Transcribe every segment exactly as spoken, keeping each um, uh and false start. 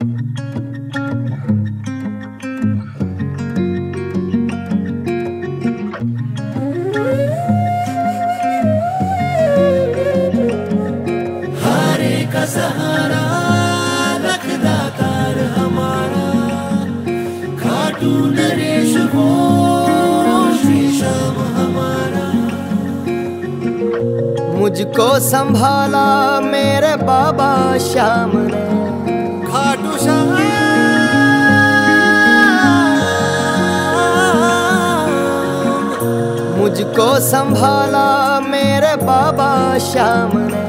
हारे का सहारा रखदा तार हमारा, खाटू नरेश हो श्री श्याम हमारा। मुझको संभाला मेरे बाबा श्याम ने, खाटू श्याम मुझको संभाला मेरे बाबा श्याम ने,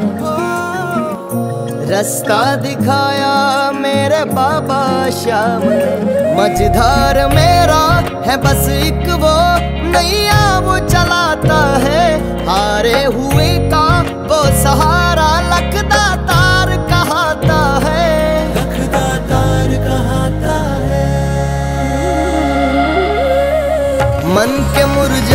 रास्ता दिखाया मेरे बाबा श्याम ने। मझधार मेरा है बस एक वो नैया वो चलाता है, हारे हुए का वो सहारा लखदा तार कहाता है, लखदा तार कहाता है। मन के मुरझे